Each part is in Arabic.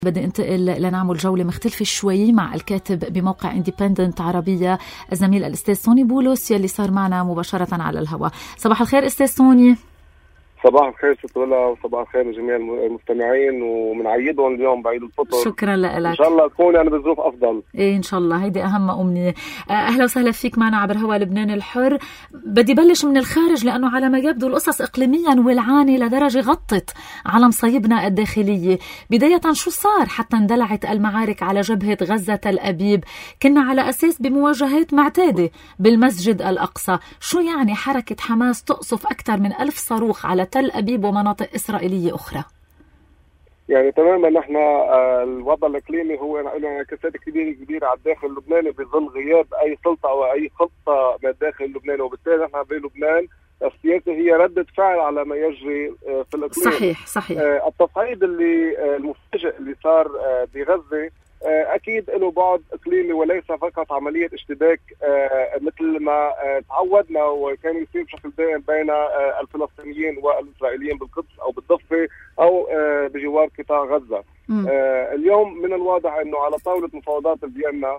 بدي انتقل لنعمل جولة مختلفة شوي مع الكاتب بموقع انديبندنت عربية الزميل الأستاذ سوني بولس يلي صار معنا مباشرة على الهواء. صباح الخير أستاذ سوني. صباح الخير ست ولا، وصباح الخير لجميع المستمعين، ومنعيدهم اليوم بعيد الفطر. شكرا لك. ان شاء الله تكون يعني بظروف افضل. ايه ان شاء الله، هيدي اهم امنيه. اهلا وسهلا فيك معنا عبر هوا لبنان الحر. بدي بلش من الخارج لانه على ما يبدو القصص اقليميا ولعانه لدرجه غطت على مصايبنا الداخليه. بدايه شو صار حتى اندلعت المعارك على جبهه غزه تل ابيب؟ كنا على اساس بمواجهات معتاده بالمسجد الاقصى، شو يعني حركه حماس تقصف اكثر من 1000 صاروخ على تل أبيب ومناطق إسرائيلية أخرى؟ يعني تماما نحن الوضع الإقليمي هو انعكاسات كبيرة على الداخل اللبناني بظل غياب أي سلطة أو أي خطة من الداخل اللبناني، وبالتالي نحن بلبنان السياسة هي ردة فعل على ما يجري في الإقليم. صحيح. التصعيد المفاجئ اللي صار بغزة أكيد له بعد إقليمي وليس فقط عملية اشتباك مثل ما تعودنا وكان يصير بشكل دائم بين الفلسطينيين والإسرائيليين بالقدس أو بالضفة أو بجوار قطاع غزة. اليوم من الواضح أنه على طاولة مفاوضات فيينا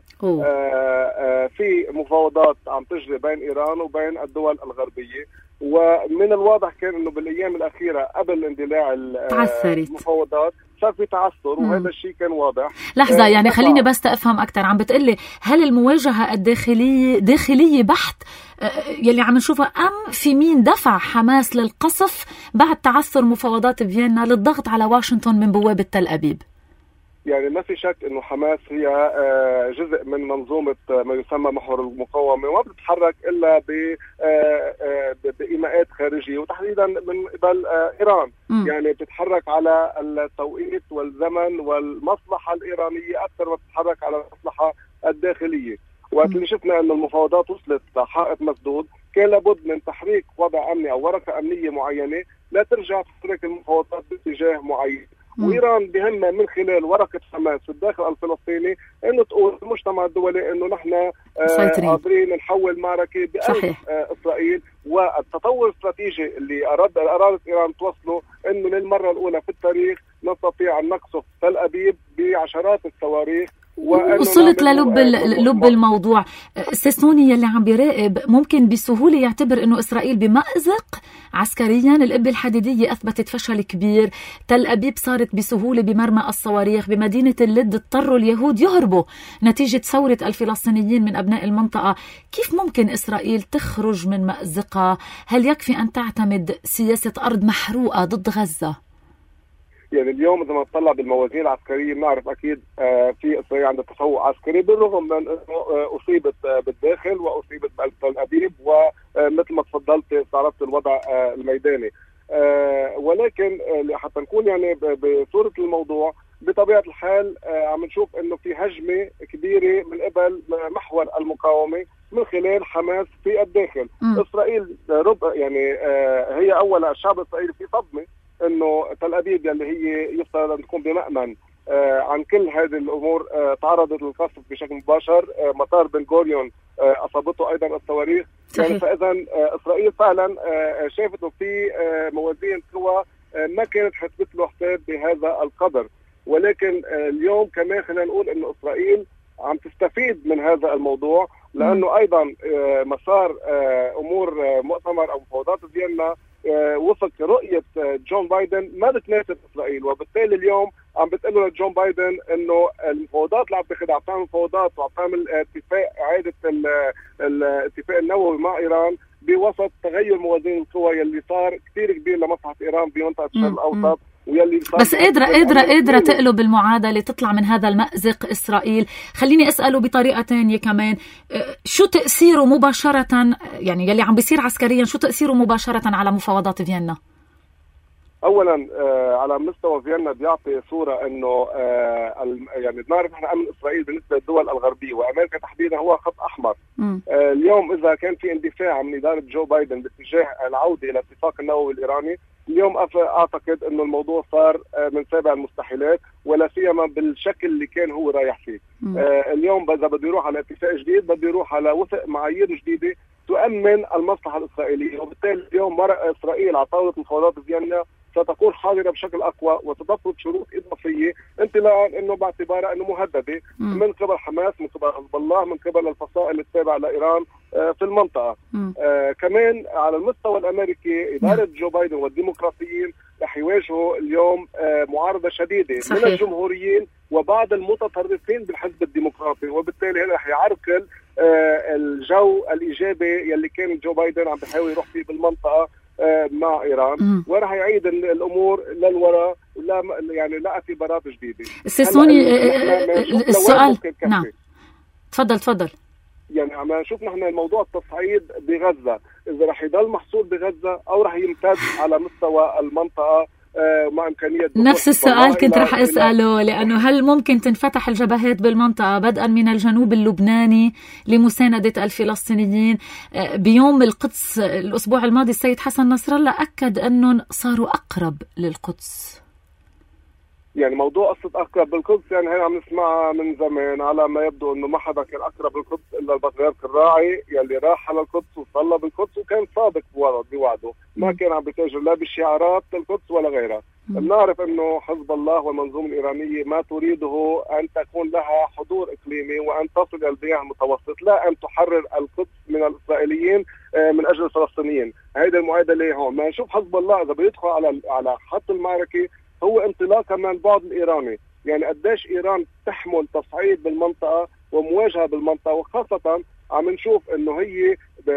في مفاوضات عم تجري بين إيران وبين الدول الغربية، ومن الواضح كان أنه بالأيام الأخيرة قبل اندلاع المفاوضات صار في تعثر، وهذا الشيء كان واضح. لحظة، يعني خليني بس أفهم أكثر. عم بتقلي هل المواجهة الداخلية داخلية بحت يلي عم نشوفها، أم في مين دفع حماس للقصف بعد تعثر مفاوضات فيينا للضغط على واشنطن من بوابة تل أبيب؟ يعني ما في شك انه حماس هي جزء من منظومه ما يسمى محور المقاومه، وما بتتحرك الا بايماءات خارجيه وتحديدا من قبل ايران. يعني بتتحرك على التوقيت والزمن والمصلحه الايرانيه اكثر ما بتتحرك على المصلحه الداخليه. وقت اللي شفنا انه المفاوضات وصلت لحائط مسدود كان لابد من تحريك وضع امني او ورقه امنيه معينه لا ترجع تحرك المفاوضات باتجاه معين. وإيران بهمها من خلال ورقة حماس في الداخل الفلسطيني إنه تقول المجتمع الدولي إنه نحن قادرين نحول معركة بقلب إسرائيل، والتطور الاستراتيجي اللي أرادت إيران توصله إنه للمرة الأولى في التاريخ نستطيع أن نقصف تل أبيب بعشرات الصواريخ. وصلت للب الموضوع. أستاذ سوني، يلي عم بيراقب ممكن بسهولة يعتبر أنه إسرائيل بمأزق عسكريا. القبة الحديدية أثبتت فشل كبير، تل أبيب صارت بسهولة بمرمى الصواريخ، بمدينة اللد اضطروا اليهود يهربوا نتيجة ثورة الفلسطينيين من أبناء المنطقة. كيف ممكن إسرائيل تخرج من مأزقها؟ هل يكفي أن تعتمد سياسة أرض محروقة ضد غزة؟ يعني اليوم إذا ما نطلع بالموازين العسكرية بنعرف أكيد في إسرائيل عندها تفوق عسكري، بالرغم من أنه أصيبت بالداخل وأصيبت بتل أبيب، ومثل ما تفضلت استعرضت الوضع الميداني. ولكن حتى نكون يعني بصورة الموضوع بطبيعة الحال عم نشوف أنه في هجمة كبيرة من قبل محور المقاومة من خلال حماس في الداخل. إسرائيل يعني هي أولا الشعب الإسرائيلي في صدمة انه تل ابيب اللي هي يفترض ان تكون بمأمن عن كل هذه الامور تعرضت للقصف بشكل مباشر. مطار بن غوريون اصابته ايضا الصواريخ. يعني فاذا اسرائيل فعلا شافت انه في موازين قوى ما كانت حسبت له حساب بهذا القدر. ولكن اليوم كمان خلينا نقول انه اسرائيل عم تستفيد من هذا الموضوع، لانه ايضا مسار امور مؤتمر او مفاوضات فيينا وفق رؤية جون بايدن ما بتناسب إسرائيل، وبالتالي اليوم عم بتقول لجون بايدن إنه المفاوضات اللي عم تاخذها عم تعمل مفاوضات وعم تعمل اتفاق إعادة الاتفاق النووي مع إيران بوسط تغير موازين القوى يلي صار كثير كبير لمصلحة إيران بمنطقة الشرق الأوسط. بس قادرة تقلب المعادلة تطلع من هذا المأزق إسرائيل. خليني أسأله بطريقة تانية كمان، شو تأثيره مباشرة، يعني يلي عم بيصير عسكريا شو تأثيره مباشرة على مفاوضات فيينا؟ اولا على مستوى فيينا بيعطي صوره انه يعني بنعرف احنا امن اسرائيل بالنسبه للدول الغربيه وامريكا تحديدا هو خط احمر. اليوم اذا كان في اندفاع من اداره جو بايدن باتجاه العوده الى الاتفاق النووي الايراني، اليوم اعتقد انه الموضوع صار من سابع المستحيلات، ولا سيما بالشكل اللي كان هو رايح فيه. اليوم اذا بده يروح على اتفاق جديد بده يروح على وفق معايير جديده تؤمن المصلحه الاسرائيليه، وبالتالي اليوم مرق اسرائيل على طاوله مفاوضات فيينا ستكون حاضرة بشكل أقوى وستفرض شروط إضافية انطلاقا أنه باعتبارها أنه مهددة من قبل حماس، من قبل حزب الله، من قبل الفصائل التابعة لإيران في المنطقة. كمان على المستوى الأمريكي إدارة جو بايدن والديمقراطيين رح يواجهوا اليوم معارضة شديدة من الجمهوريين وبعض المتطرفين بالحزب الديمقراطي، وبالتالي هذا رح يعرقل الجو الإيجابي يلي كان جو بايدن عم بيحاول يروح فيه بالمنطقة مع إيران، ورح يعيد الأمور للوراء لا يعني لا اعتبارات جديدة. استاذوني السؤال. نعم تفضل. يعني عم نشوف نحن الموضوع التصعيد بغزة، إذا رح يضل محصور بغزة أو رح يمتد على مستوى المنطقة مع إمكانية نفس السؤال كنت رح أسأله، لأنه هل ممكن تنفتح الجبهات بالمنطقة بدءا من الجنوب اللبناني لمساندة الفلسطينيين؟ بيوم القدس الأسبوع الماضي السيد حسن نصر الله أكد أنهم صاروا أقرب للقدس. يعني موضوع قصة أقرب بالقدس يعني هي عم نسمعها من زمان، على ما يبدو إنه ما حدا كان أقرب بالقدس إلا البطريرك الراعي يلي راح على القدس وصلى بالقدس وكان صادق بوعده، ما كان عم بيتاجر لا بشعارات القدس ولا غيرها. بنعرف إنه حزب الله والمنظومة الإيرانية ما تريده أن تكون لها حضور إقليمي وأن تصل إلى البيئة المتوسط، لا أن تحرر القدس من الإسرائيليين من أجل الفلسطينيين. هيدا المعادلة هون. ما نشوف حزب الله إذا بيدخل على خط المعركة هو انطلاقا من البعد الإيراني، يعني قديش إيران تحمل تصعيد بالمنطقة ومواجهة بالمنطقة، وخاصة عم نشوف إنه هي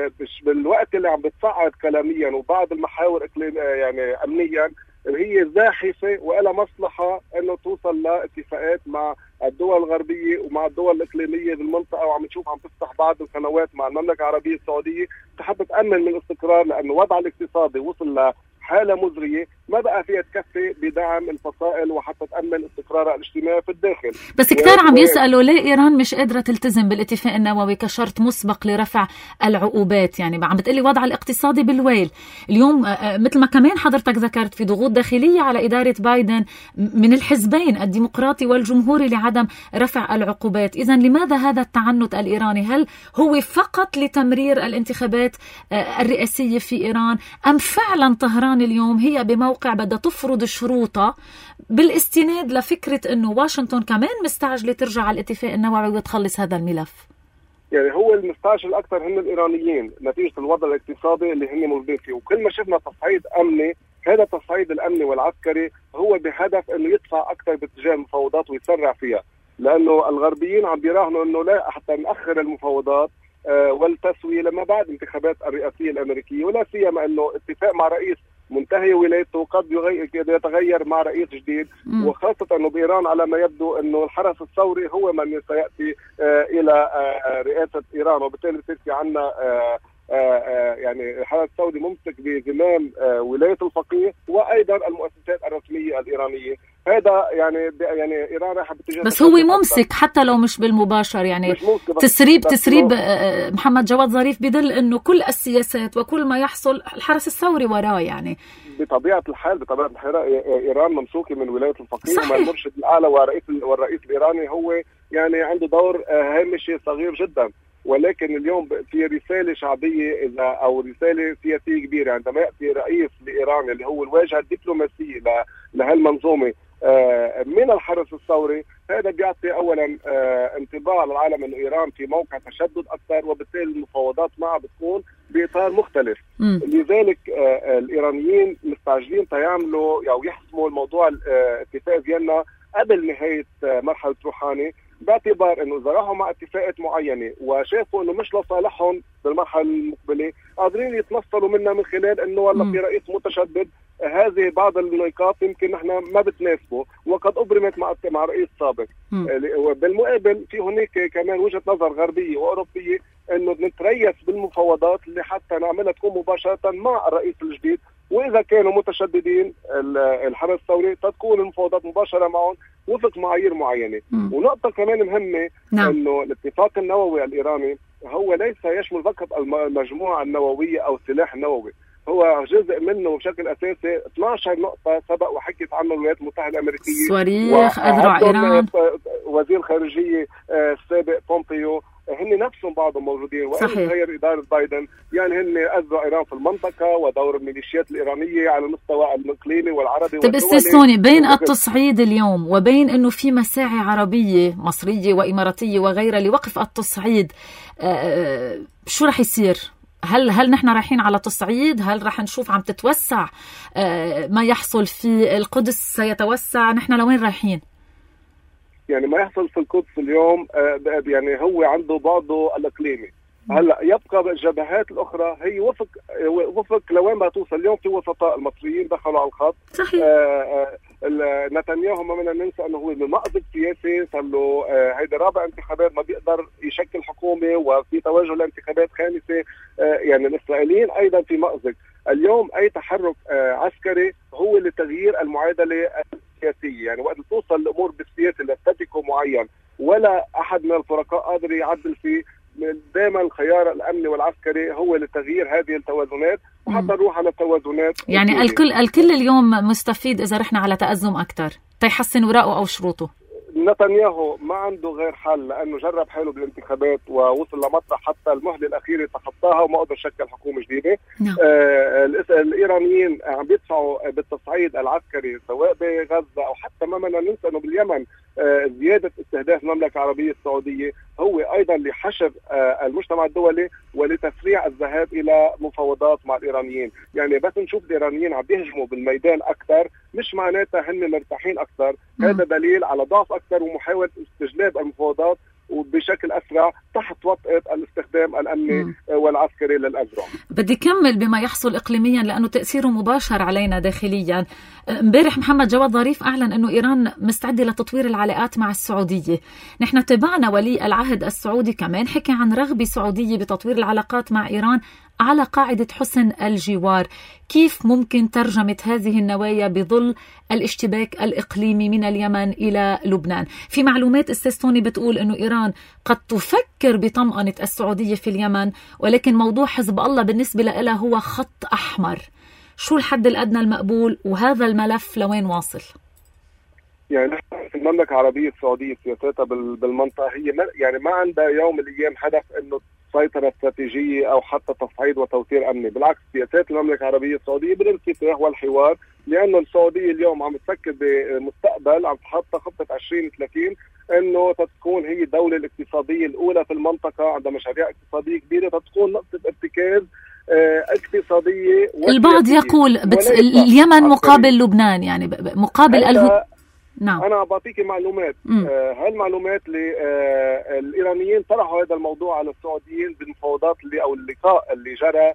بالوقت اللي عم بتصعد كلاميا وبعض المحاور يعني أمنيا هي زاحفة وإلها مصلحة إنه توصل لاتفاقات مع الدول الغربية ومع الدول الإقليمية بالمنطقة، وعم نشوف عم تفتح بعض القنوات مع المملكة العربية السعودية تحب تأمن من الاستقرار، لأنه وضع الاقتصادي وصل حالة مزرية ما بقى فيها تكفي بدعم الفصائل وحتى تأمن استقرارها الاجتماعي في الداخل. بس كتير عم يسألوا ليه إيران مش قادرة تلتزم بالاتفاق النووي كشرط مسبق لرفع العقوبات؟ يعني عم بتقلي وضع الاقتصادي بالويل اليوم، مثل ما كمان حضرتك ذكرت في ضغوط داخلية على إدارة بايدن من الحزبين الديمقراطي والجمهوري لعدم رفع العقوبات. إذن لماذا هذا التعنت الإيراني؟ هل هو فقط لتمرير الانتخابات الرئاسية في إيران، أم فعلا طهران اليوم هي بموقع بدها تفرض شروطها بالاستناد لفكرة انه واشنطن كمان مستعجلة ترجع على الاتفاق النووي وتخلص هذا الملف؟ يعني هو المستعجل اكثر هم الايرانيين نتيجة الوضع الاقتصادي اللي هم موجودين فيه، وكل ما شفنا تصعيد امني، هذا التصعيد الامني والعسكري هو بهدف انه يدفع اكثر باتجاه المفاوضات ويسرع فيها، لانه الغربيين عم بيراهنوا انه لا حتى ناخر المفاوضات والتسوية لما بعد انتخابات الرئاسية الامريكية، ولا سيما انه اتفاق مع رئيس منتهي ولايته قد يتغير مع رئيس جديد، وخاصة أنه بإيران على ما يبدو أنه الحرس الثوري هو من سيأتي إلى رئاسة إيران، وبالتالي بتصير عنا يعني الحرس الثوري ممسك بزمام ولاية الفقيه وأيضا المؤسسات الرسمية الإيرانية. هذا يعني إيران راح باتجاه، بس هو ممسك حتى لو مش بالمباشر، يعني تسريب محمد جواد ظريف بدل انه كل السياسات وكل ما يحصل الحرس الثوري وراه. يعني بطبيعة الحال إيران ممسوكة من ولاية الفقيه، وما المرشد الأعلى والرئيس الإيراني هو يعني عنده دور هامشي صغير جدا، ولكن اليوم في رسالة شعبية أو رسالة سياسية كبيرة عندما يأتي رئيس لإيران اللي هو الواجهة الدبلوماسية لهالمنظومة من الحرس الثوري. هذا بيعطي أولا انطباع للعالم أن إيران في موقع تشدد أكثر، وبالتالي المفاوضات معها بتكون بإطار مختلف. لذلك الإيرانيين مستعجلين تيعملوا أو يحسموا الموضوع اتفاق فيينا قبل نهاية مرحلة روحاني، باعتبار انه اذا راحوا مع اتفاقات معينه وشافوا انه مش لصالحهم بالمرحله المقبله قادرين يتنصلوا منها من خلال انه والله في رئيس متشدد، هذه بعض النقاط يمكن نحن ما بتناسبه وقد ابرمت مع رئيس سابق. بالمقابل في هناك كمان وجهه نظر غربيه واوروبيه انه نتريث بالمفاوضات اللي حتى نعملها تكون مباشره مع الرئيس الجديد، واذا كانوا متشددين الحرس الثوري تكون المفاوضات مباشره معهم وفق معايير معينه. ونقطه كمان مهمه انه الاتفاق النووي الايراني هو ليس يشمل فقط المجموعه النوويه او السلاح النووي، هو جزء منه بشكل اساسي 12 نقطه سبق وحكيت عنه الولايات المتحده الامريكيه، صواريخ اذرع ايران، وزير الخارجيه السابق بومبيو هن نفسهم بعضهم موجودين، وإن صحيح. غير إدارة بايدن يعني هن أذوا إيران في المنطقة ودور الميليشيات الإيرانية على المستوى الإقليمي والعربي. طب استاذ بين التصعيد اليوم وبين أنه في مساعي عربية مصرية وإماراتية وغيرها لوقف التصعيد، شو رح يصير؟ هل نحن رايحين على تصعيد؟ هل رح نشوف عم تتوسع ما يحصل في القدس سيتوسع؟ نحن لوين رايحين؟ يعني ما يحصل في القدس اليوم يعني هو عنده بعضه الإقليمي. هلا يبقى الجبهات الأخرى هي وفق لوين ما توصل. اليوم في وسطاء المصريين دخلوا على الخط. صحيح. نتنياهو ما بدنا ننسى انه هو بمأزق سياسي، صار له هيدي رابع انتخابات ما بيقدر يشكل حكومه، وفي توجه لانتخابات خامسه. يعني الاسرائيليين ايضا في مأزق. اليوم اي تحرك عسكري هو لتغيير المعادله السياسيه، يعني وقت توصل الامور بالسياسه لستاتيكو معين ولا احد من الفرقاء قادر يعدل فيه، دائما الخيار الامني والعسكري هو لتغيير هذه التوازنات وحتى نروح على التوازنات. يعني الكل اليوم مستفيد اذا رحنا على تأزم اكثر تيحسن وراءه او شروطه. نتنياهو ما عنده غير حل، لانه جرب حاله بالانتخابات ووصل لمطرح حتى المهله الاخيره تخطاها وما قدر يشكل حكومه جديده. الايرانيين عم بيدفعوا بالتصعيد العسكري سواء بغزه او حتى ما بدنا ننسى انه باليمن زياده استهداف المملكه العربيه السعوديه هو ايضا لحشر المجتمع الدولي ولتسريع الذهاب الى مفاوضات مع الايرانيين. يعني بس نشوف الايرانيين عم بيهجموا بالميدان اكثر مش معناتها هن مرتاحين اكثر، هذا دليل على ضعف اكثر ومحاوله استجلاب المفاوضات وبشكل أسرع تحت وطأة الاستخدام الأمني والعسكري للأذرع. بدي كمل بما يحصل إقليميا لأنه تأثيره مباشر علينا داخليا. امبارح محمد جواد ظريف أعلن أنه إيران مستعدة لتطوير العلاقات مع السعودية. نحن تابعنا ولي العهد السعودي كمان حكي عن رغبة سعودية بتطوير العلاقات مع إيران على قاعدة حسن الجوار. كيف ممكن ترجمة هذه النوايا بظل الاشتباك الإقليمي من اليمن إلى لبنان؟ في معلومات استاذ بتقول أنه إيران قد تفكر بطمأنة السعودية في اليمن، ولكن موضوع حزب الله بالنسبة لها هو خط أحمر. شو الحد الأدنى المقبول وهذا الملف لوين واصل؟ يعني في المملكة العربية السعودية سياساتها بالمنطقة هي يعني ما عندها يوم من الأيام هدف أنه سيطرة استراتيجية أو حتى تصعيد وتوتير أمني. بالعكس سياسات المملكة العربية السعودية بالانفتاح والحوار، لأنه السعودية اليوم عم تفكر بمستقبل، عم تحط خطة 2030 أنه تكون هي الدولة الاقتصادية الأولى في المنطقة، عندها مشاريع اقتصادية كبيرة، تكون نقطة ارتكاز اقتصادية. البعض يقول اليمن مقابل لبنان، يعني مقابل نعم. أنا بعطيك معلومات. هالمعلومات الإيرانيين طرحوا هذا الموضوع على السعوديين بالمفاوضات أو اللقاء اللي جرى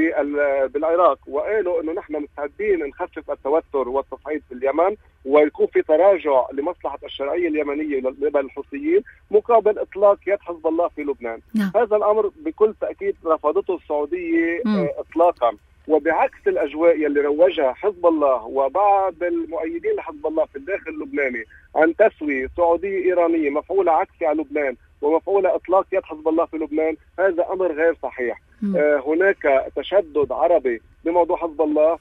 بالعراق، وقالوا إنه نحن مستعدين نخفف التوتر والتصعيد في اليمن ويكون في تراجع لمصلحة الشرعية اليمنية قبل الحوثيين مقابل إطلاق يد حزب الله في لبنان. هذا الأمر بكل تأكيد رفضته السعودية إطلاقا، وبعكس الأجواء اللي روجها حزب الله وبعض المؤيدين لحزب الله في الداخل اللبناني عن تسوية سعودية إيرانية مفعولة عكسي على لبنان ومفعولة إطلاق يد حزب الله في لبنان، هذا أمر غير صحيح. هناك تشدد عربي بموضوع حزب الله.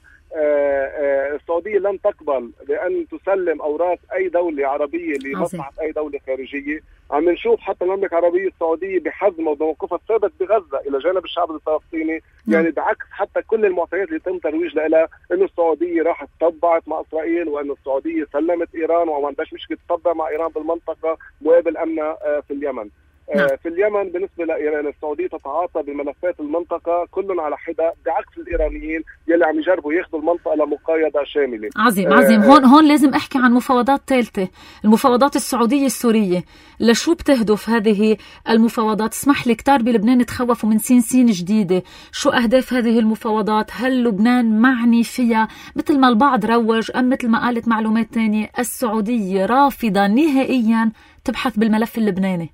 السعودية لن تقبل بأن تسلم أوراق أي دولة عربية لمصلحة أي دولة خارجية. عم نشوف حتى المملكة العربية السعودية بحزمة وبموقفها الثابت بغزة إلى جانب الشعب الفلسطيني، يعني بعكس حتى كل المعطيات اللي تم ترويج لها إنه السعودية راح تطبعت مع إسرائيل وإنه السعودية سلمت إيران وما عندهاش مشكلة تطبع مع إيران بالمنطقة مقابل أمنها في اليمن. في اليمن بالنسبة لإيران السعودية تتعاطى بملفات المنطقة كل على حدة، بعكس الإيرانيين يلي عم يجربوا ياخذوا المنطقة لمقايضة شاملة. عظيم. هون لازم أحكي عن مفاوضات ثالثة، المفاوضات السعودية السورية. لشو بتهدف هذه المفاوضات؟ اسمح لي، كتار بلبنان تخوفوا من سين جديدة. شو أهداف هذه المفاوضات؟ هل لبنان معني فيها مثل ما البعض روج، أم مثل ما قالت معلومات تانية السعودية رافضة نهائيا تبحث بالملف اللبناني؟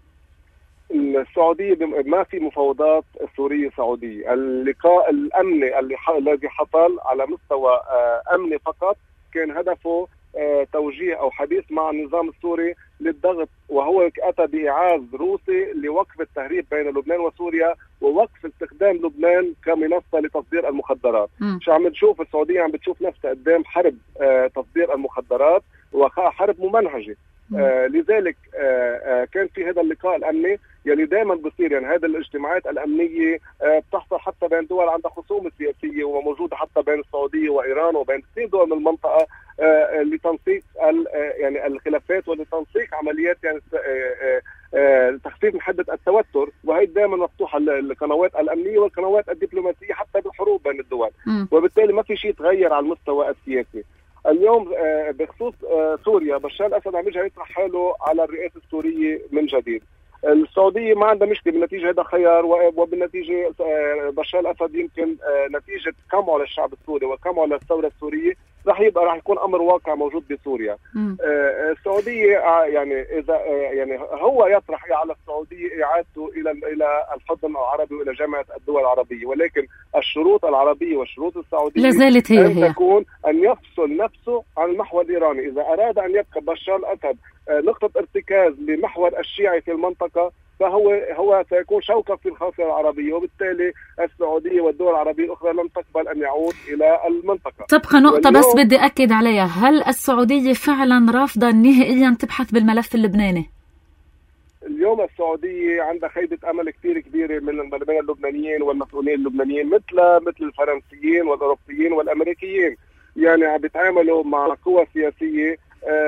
السعودية ما في مفاوضات سورية سعودية. اللقاء الأمني الذي حصل على مستوى أمني فقط كان هدفه توجيه أو حديث مع النظام السوري للضغط، وهو أتى بإعاز روسي لوقف التهريب بين لبنان وسوريا ووقف استخدام لبنان كمنصة لتصدير المخدرات. شو عم تشوف السعودية؟ عم بتشوف نفسها قدام حرب تصدير المخدرات وحرب ممنهجة. لذلك كان في هذا اللقاء الامني يلي دائما بصير، يعني هذه الاجتماعات الامنيه بتحصل حتى بين دول عندها خصومه سياسيه وموجوده حتى بين السعوديه وايران وبين كثير دول من المنطقه لتنسيق يعني الخلافات ولتنسيق عمليات يعني تخفيف من حده التوتر، وهي دائما مفتوحه القنوات الامنيه والقنوات الدبلوماسيه حتى بالحروب بين الدول. وبالتالي ما في شيء تغير على المستوى السياسي. اليوم بخصوص سوريا، بشار الاسد عم يرجع يطرح حاله على الرئاسه السوريه من جديد. السعوديه ما عندها مشكله بالنتيجه، هذا خيار، وبالنتيجه بشار الاسد يمكن نتيجه قمعه للشعب السوري وقمعه للثوره السوريه راح يكون امر واقع موجود بسوريا. السعوديه يعني اذا يعني هو يطرح على السعوديه اعادته الى الحضن العربي والى جامعه الدول العربيه، ولكن الشروط العربيه والشروط السعوديه لا زالت هي تكون ان يفصل نفسه عن المحور الايراني. اذا اراد ان يبقى بشار الاسد نقطه ارتكاز لمحور الشيعي في المنطقه، فهو سيكون شوكة في الخاصية العربية، وبالتالي السعودية والدول العربية الأخرى لن تقبل أن يعود إلى المنطقة. تبقى نقطة بس بدي أكد عليها، هل السعودية فعلا رافضة نهائيا تبحث بالملف اللبناني؟ اليوم السعودية عندها خيبة أمل كثير كبيرة من اللبنانيين والمسؤولين اللبنانيين مثل الفرنسيين والأوروبيين والأمريكيين، يعني عم بيتعاملوا مع قوى سياسية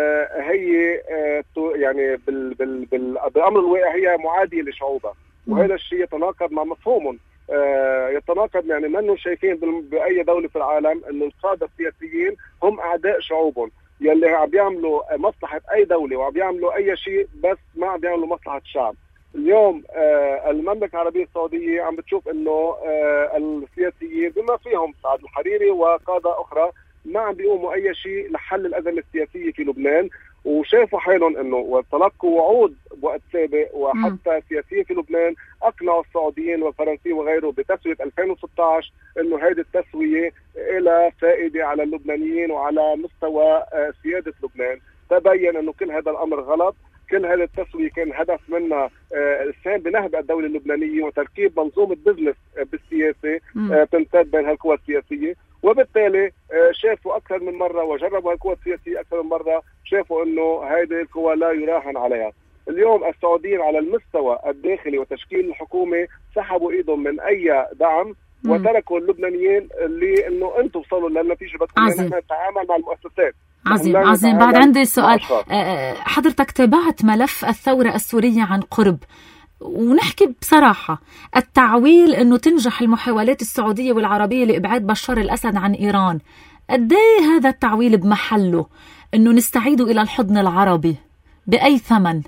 هي يعني بالامر الواقع هي معاديه لشعوبها، وهذا الشيء يتناقض مع مفهومهم، يتناقض يعني منهم شايفين باي دوله في العالم انه القاده السياسيين هم اعداء شعوبهم يلي عم بيعملوا مصلحه اي دوله وعم بيعملوا اي شيء بس ما عم بيعملوا مصلحه الشعب. اليوم المملكه العربيه السعوديه عم بتشوف انه السياسيين بما فيهم سعد الحريري وقاده اخرى ما عم بيقوموا اي شيء لحل الازمه السياسيه في لبنان، وشافوا حالهم انه وتلقوا وعود بوقت سابق، وحتى سياسيين في لبنان اقنعوا السعوديين والفرنسيين وغيره بتسويه 2016 انه هذه التسويه لها فائده على اللبنانيين وعلى مستوى سياده لبنان. تبين انه كل هذا الامر غلط، كل هذه التسويه كان هدف منها السهم بنهب الدوله اللبنانيه وتركيب منظومه بزنس بالسياسه تمتد بين هالقوى السياسيه، وبالتالي شافوا اكثر من مره وجربوا هالقوى السياسيه اكثر من مره، شافوا انه هذه القوى لا يراهن عليها. اليوم السعوديين على المستوى الداخلي وتشكيل الحكومه سحبوا ايدهم من اي دعم وتركوا اللبنانيين اللي انه انتم وصلوا للنتيجه بدكم نحن نتعامل مع المؤسسات. عظيم. بعد عندي سؤال، حضرتك تابعت ملف الثوره السوريه عن قرب، ونحكي بصراحة، التعويل أنه تنجح المحاولات السعودية والعربية لإبعاد بشار الأسد عن إيران، قديه هذا التعويل بمحله أنه نستعيده إلى الحضن العربي بأي ثمن؟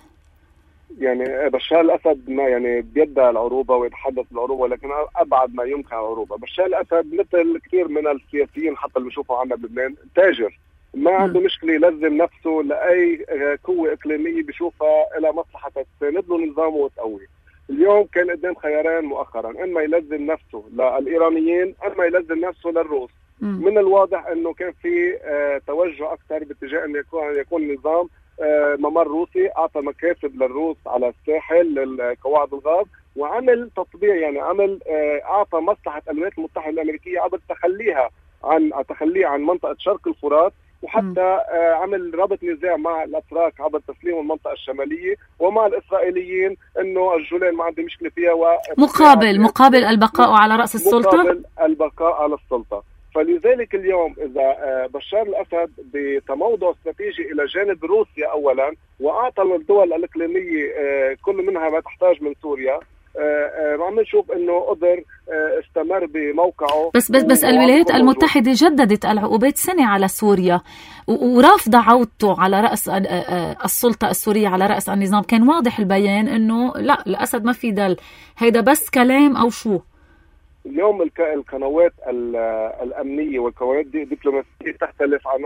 يعني بشار الأسد ما يعني بيدعي العروبة ويتحدث بالعروبة، لكن أبعد ما يمكن العروبة. بشار الأسد مثل كثير من السياسيين حتى اللي بنشوفوا عنا بلبنان تاجر، ما عنده مشكلة يلزم نفسه لأي قوة إقليمية بيشوفها إلى مصلحة تساند له نظامه وتقوي. اليوم كان قدام خيارين مؤخرا، إما يلزم نفسه للإيرانيين أما يلزم نفسه للروس. من الواضح أنه كان في توجه أكثر باتجاه أن يكون النظام ممر روسي، أعطى مكاسب للروس على الساحل للقواعد الغاز، وعمل تطبيع يعني أعطى مصلحة الولايات المتحدة الأمريكية عبر تخليه عن منطقة شرق الفرات، وحتى عمل ربط نزاع مع الأتراك عبر تسليم المنطقة الشمالية، ومع الإسرائيليين أنه الجولان ما عنده مشكلة فيها، مقابل البقاء على رأس السلطة، مقابل البقاء على السلطة. فلذلك اليوم إذا بشار الأسد بتموضع استراتيجي إلى جانب روسيا أولا، وأعطى الدول الإقليمية كل منها ما تحتاج من سوريا، عم نشوف انه قدر استمر بموقعه. بس الولايات المتحدة جددت العقوبات سنة على سوريا ورافضة عودته على رأس السلطة السورية، على رأس النظام. كان واضح البيان انه لا، الأسد ما في دل، هيدا بس كلام او شو. اليوم القنوات الأمنية والقنوات الدبلوماسية تختلف عن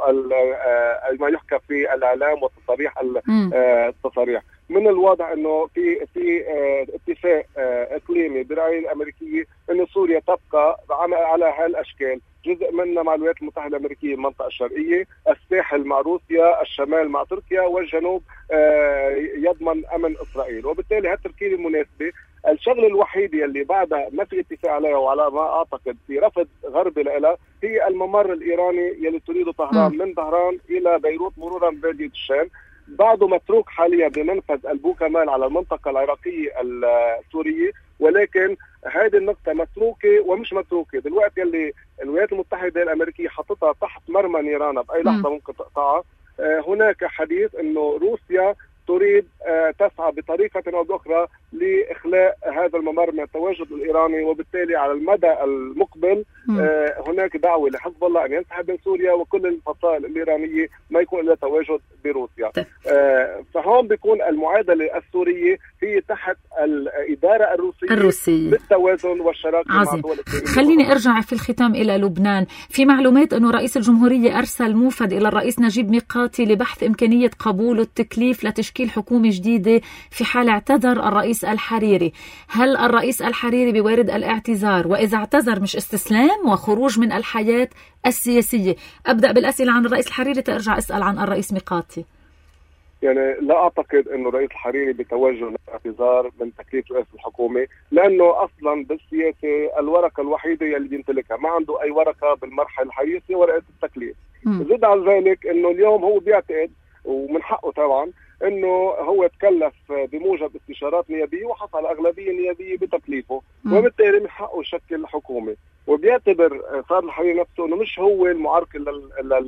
ما يحكى في الإعلام والتصاريح التصاريح. من الواضح انه في اتفاق اقليمي برعاية الامريكيه انه سوريا تبقى على هالاشكال، جزء منها مع الولايات المتحده الامريكيه المنطقه الشرقيه، الساحل مع روسيا، الشمال مع تركيا، والجنوب يضمن امن اسرائيل. وبالتالي هالتركيبه المناسبه. الشغله الوحيده اللي بعدها ما في اتفاق عليها وعلى ما اعتقد في رفض غربي لها هي الممر الايراني يلي تريده طهران من طهران الى بيروت مرورا بباديه الشام. بعده متروك حاليا بمنفذ البوكمال على المنطقة العراقية السورية، ولكن هذه النقطة متروكة ومش متروكة. دلوقتي اللي الولايات المتحدة الأمريكية حطتها تحت مرمى نيران بأي لحظة ممكن تقطعها. هناك حديث أنه روسيا تريد تسعى بطريقة أو بأخرى لإخلاء هذا الممر من التواجد الإيراني، وبالتالي على المدى المقبل هناك دعوة لحزب الله أن ينسحب من سوريا، وكل الفصائل الإيرانية ما يكون إلا تواجد بروسيا. فهون بيكون المعادلة السورية هي تحت الإدارة الروسية بالتوازن والشراكة مع الدول الثانية. خليني أرجع في الختام إلى لبنان. في معلومات أنه رئيس الجمهورية أرسل موفد إلى الرئيس نجيب ميقاتي لبحث إمكانية قبول التكليف لتشكيل حكومة جديدة في حال اعتذر الرئيس الحريري. هل الرئيس الحريري بوارد الاعتذار؟ وإذا اعتذر مش استسلام وخروج من الحياة السياسية؟ أبدأ بالأسئلة عن الرئيس الحريري ترجع أسأل عن الرئيس ميقاتي. يعني لا أعتقد أنه الرئيس الحريري بتوجه للاعتذار من تكليف رئاسة الحكومة، لأنه أصلا بالسياسة الورقة الوحيدة اللي بيمتلكها، ما عنده أي ورقة بالمرحلة الحديثة ورقة التكليف. زد على ذلك أنه اليوم هو بيعتقد، ومن حقه طبعا، انه هو تكلف بموجب استشارات نيابيه وحصل على اغلبيه نيابيه بتكليفه، وبالتالي من حقه يشكل حكومه. وبيعتبر صار الحريري نفسه انه مش هو المعرقل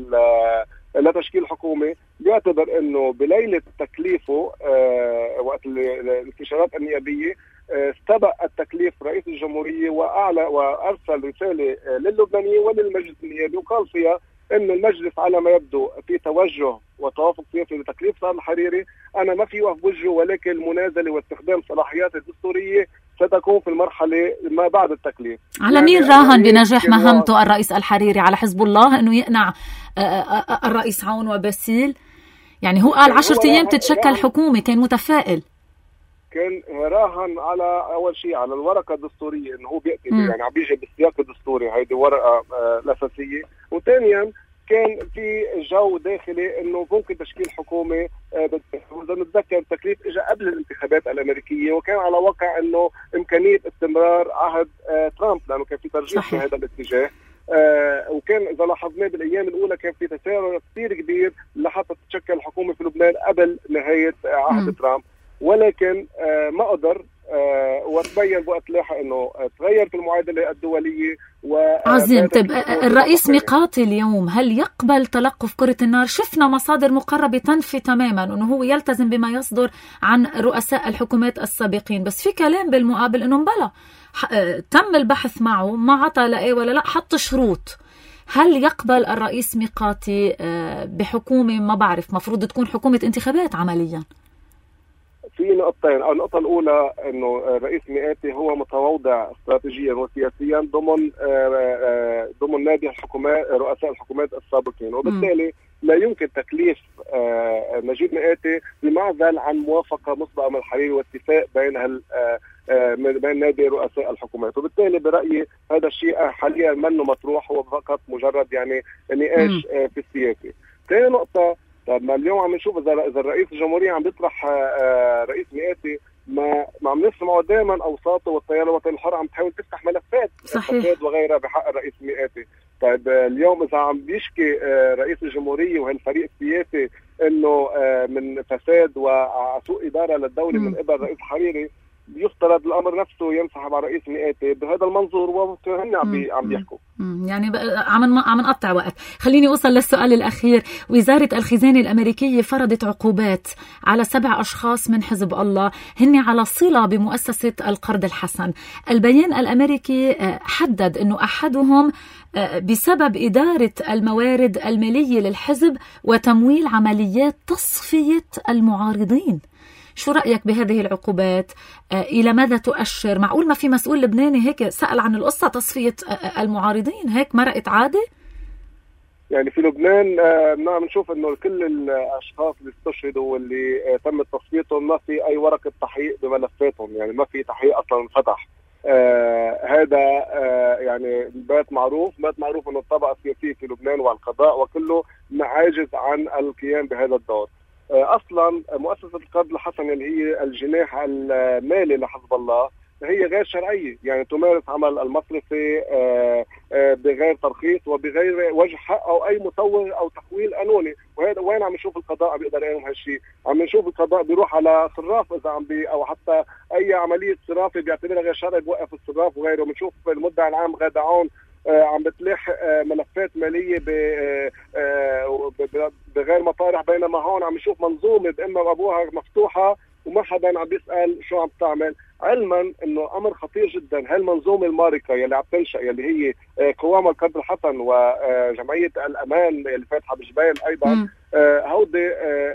لتشكيل حكومه، بيعتبر انه بليله تكليفه وقت الاستشارات النيابيه استبق التكليف رئيس الجمهوريه واعلى وارسل رساله للبنانيين وللمجلس النيابي وقال فيها انه المجلس على ما يبدو في توجه وتوافق سياسي لتكليف صالح الحريري. انا ما في وقف وجهه، ولكن المنازله واستخدام صلاحيات الدستوريه ستكون في المرحله ما بعد التكليف. على يعني مين راهن بنجاح مهمته الرئيس الحريري؟ على حزب الله انه يقنع الرئيس عون وباسيل؟ يعني هو قال 10 ايام تتشكل حكومه، كان متفائل. كان راهن على اول شيء على الورقه الدستوريه، انه هو بياتي يعني عم بيجي بالسياق الدستوري، هيدي ورقه الاساسيه. وثانيا كان في جو داخلي انه ممكن تشكيل حكومه. اذا نتذكر التكليف اجى قبل الانتخابات الامريكيه، وكان على وقع انه امكانيه استمرار عهد ترامب، لانه كان في ترجيح في هذا الاتجاه. وكان اذا لاحظنا بالايام الاولى كان في تسارع كثير كبير لحتى تتشكل الحكومه في لبنان قبل نهايه عهد ترامب، ولكن ما قدر. وتبين بوقت لاحق انه تغيرت المعادله الدوليه. عظيم. طيب الرئيس ميقاتي اليوم هل يقبل تلقف كرة النار؟ شفنا مصادر مقربة تنفي تماما انه هو يلتزم بما يصدر عن رؤساء الحكومات السابقين، بس في كلام بالمقابل انه بلا تم البحث معه، ما عطى لا ايه ولا لا، حط شروط. هل يقبل الرئيس ميقاتي بحكومة ما بعرف مفروض تكون حكومة انتخابات عمليا؟ في نقطتين. النقطة الأولى إنه الرئيس ميقاتي هو متواضع استراتيجيا وسياسيا ضمن نادي الحكومات رؤساء الحكومات السابقين، وبالتالي لا يمكن تكليف نجيب ميقاتي بمعزل عن موافقة مسبقة من الحريري واتفاق بين نادي رؤساء الحكومات. وبالتالي برأيي هذا الشيء حاليا منه مطروح، هو فقط مجرد يعني نقاش في السياسة. ثاني نقطة، طب ما اليوم عم نشوف اذا الرئيس الجمهوريه عم بيطرح رئيس ميقاتي ما عم نسمعه دائما اوساطه والتيار الوطني الحر عم تحاول تفتح ملفات فساد وغيرها بحق الرئيس ميقاتي. طيب اليوم اذا عم بيشكي رئيس الجمهوريه وهالفريق السياسي انه من فساد وسوء اداره للدوله من قبل الرئيس الحريري، يفترض الامر نفسه ينسحب على رئيس ميقاتي بهذا المنظور، وهن عم بيحكوا. يعني عم نقطع وقت. خليني اوصل للسؤال الاخير. وزاره الخزانه الامريكيه فرضت عقوبات على 7 اشخاص من حزب الله هن على صله بمؤسسه القرض الحسن. البيان الامريكي حدد انه احدهم بسبب اداره الموارد الماليه للحزب وتمويل عمليات تصفيه المعارضين. شو رأيك بهذه العقوبات؟ إلى ماذا تؤشر؟ معقول ما في مسؤول لبناني هيك سأل عن القصة تصفية المعارضين؟ هيك مرقت عادة؟ يعني في لبنان نعم نشوف انه كل الاشخاص اللي استشهدوا واللي تم تصفيتهم ما في اي ورقة تحقيق بملفاتهم، يعني ما في تحقيق اصلا انفتح. هذا يعني بات معروف انه الطبقة السياسية في لبنان والقضاء وكله عاجز عن القيام بهذا الدور. اصلا مؤسسه القرض الحسن اللي هي الجناح المالي لحزب الله هي غير شرعيه، يعني تمارس عمل المصرفي بغير ترخيص وبغير وجه حق او اي مصور او تحويل قانوني. وهذا وين عم نشوف القضاء بيقدر يعمل هالشيء؟ عم نشوف القضاء بيروح على صراف اذا عم او حتى اي عمليه صرافه بيعتبرها غير شرعي بوقف الصراف وغيره. بنشوف المدعي العام غادة عون عم بتلاحق ملفات ماليه بغير مطارح، بينما هون عم نشوف منظومه بأمها وابوها مفتوحه وما حدا عم بيسال شو عم تعمل، علما انه امر خطير جدا. هالمنظومه الماركه يلي عم تنشا يلي هي قوام القدر الحسن وجمعيه الامان اللي فاتحه بجبال ايضا، هودي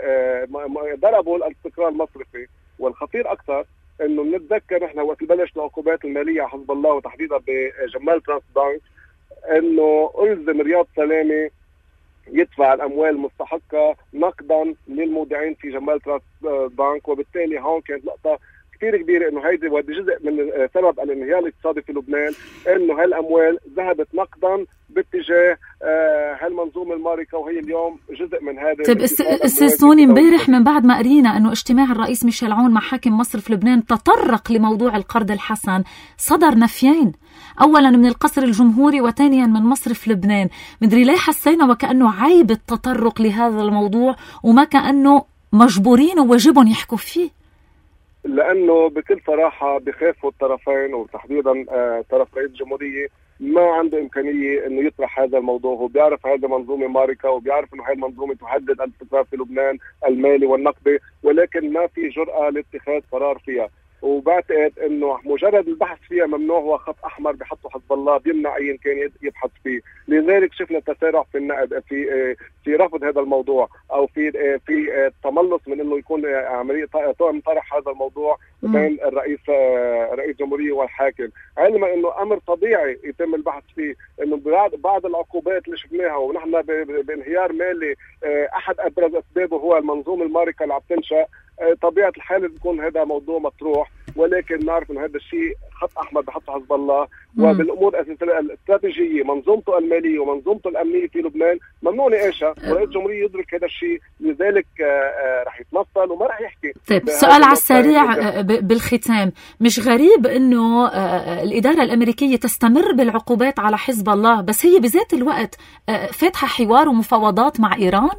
ضربوا الاستقرار المصرفي. والخطير اكثر انه بنتذكر نحن وقت بلش العقوبات الماليه على حزب الله وتحديدا بجمال ترانس بانك انه الزم رياض سلامه يدفع الاموال المستحقه نقدا للمودعين في جمال ترانس بانك، وبالتالي هون كانت لقطه كثير كبيره انه هيدي جزء من سبب الانهيار الاقتصادي في لبنان، انه هالاموال ذهبت نقدا باتجاه هالمنظومه الماركه، وهي اليوم جزء من هذا. طيب استاذ سوني، امبارح من بعد ما قرينا انه اجتماع الرئيس ميشيل عون مع حاكم مصرف لبنان تطرق لموضوع القرض الحسن، صدر نفيين، اولا من القصر الجمهوري وثانيا من مصرف لبنان. مدري ليه حسينا وكانه عيب التطرق لهذا الموضوع وما كانه مجبورين وواجبهم يحكوا فيه. لانه بكل صراحه بخافوا الطرفين وتحديدا طرف رئيس الجمهوريه ما عنده امكانيه انه يطرح هذا الموضوع. هو بيعرف هذا منظومه ماركه وبيعرف انه هاي المنظومه تهدد الاستقرار في لبنان المالي والنقدي، ولكن ما في جرأه لاتخاذ قرار فيها. وبعتقد انه مجرد البحث فيها ممنوع هو خط احمر بحطه حزب الله بيمنع اي كان يبحث فيه. لذلك شفنا تسارع في النقد في رفض هذا الموضوع او في التملص من انه يكون عمليه طرح هذا الموضوع بين رئيس الجمهوريه والحاكم، علما انه امر طبيعي يتم البحث فيه. انه بعد العقوبات اللي شفناها ونحن بانهيار مالي احد ابرز اسبابه هو المنظومه الماركه اللي عم تنشا، طبيعه الحال بيكون هذا موضوع مطروح، ولكن نعرف انه هذا الشيء خط احمر بحطه حزب الله. وبالامور الاستراتيجيه منظومته الماليه ومنظومته الامنيه في لبنان ممنوع نقاشها، ورئيس الجمهوريه يدرك هذا الشيء، لذلك رح يتنصل وما رح يحكي. طيب سؤال على السريع بالختام، مش غريب انه الاداره الامريكيه تستمر بالعقوبات على حزب الله بس هي بذات الوقت فاتحه حوار ومفاوضات مع ايران؟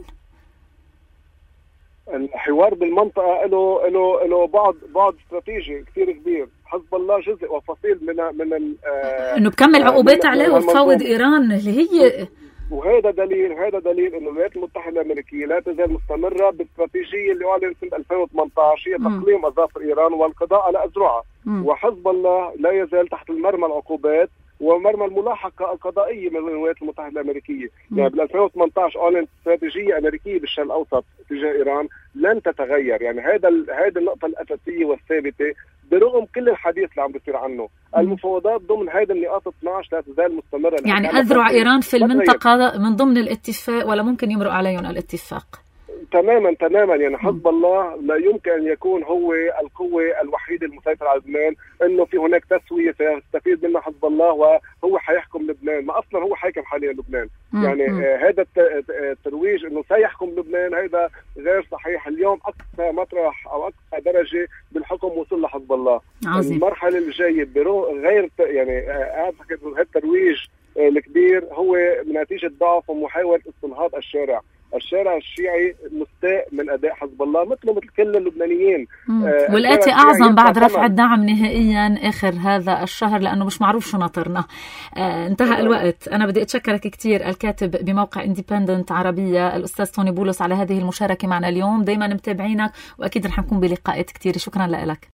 الحوار بالمنطقه له بعد استراتيجي كثير كبير. حزب الله جزء وفصيل من انه بكمل عقوبات عليه وتفاوض ايران اللي هي، وهذا دليل انه الولايات المتحده الامريكيه لا تزال مستمره بالاستراتيجيه اللي اعلنت سنه 2018 هي تقليم اظافر ايران والقضاء على اذرعها. وحزب الله لا يزال تحت المرمى العقوبات ومرمى الملاحقه القضائيه من الولايات المتحده الامريكيه. يعني بال 2018 اعلنت استراتيجيه امريكيه بالشرق الاوسط تجاه ايران لن تتغير. يعني هذا النقطه الاساسيه والثابته برغم كل الحديث اللي عم بيصير عنه. المفاوضات ضمن هذه النقاط 12 لا تزال مستمره. يعني اذرع ايران في المنطقه من ضمن الاتفاق ولا ممكن يمرق عليهم الاتفاق؟ تماما. يعني حزب الله لا يمكن أن يكون هو القوة الوحيدة المسيطرة على لبنان، إنه في هناك تسوية سيستفيد منها حزب الله وهو حيحكم لبنان. ما أصلا هو حاكم حاليا لبنان. يعني هذا الترويج إنه سيحكم لبنان هذا غير صحيح. اليوم أقصى مطرح أو أقصى درجة بالحكم وصل لحزب الله. عظيم. المرحلة الجاية غير يعني أعتقد إنه الترويج الكبير هو نتيجة ضعف ومحاولة استنهاض الشارع الشيعي مستاء من أداء حزب الله مثل كل اللبنانيين. والآتي أعظم بعد رفع الدعم نهائيا آخر هذا الشهر لأنه مش معروف شو ناطرنا. انتهى الوقت. أنا بدي أتشكرك كتير الكاتب بموقع انديبندنت عربية الأستاذ سوني بولس على هذه المشاركة معنا اليوم. دايما متابعينك وأكيد رح نكون بلقاءات كتير. شكرا لك.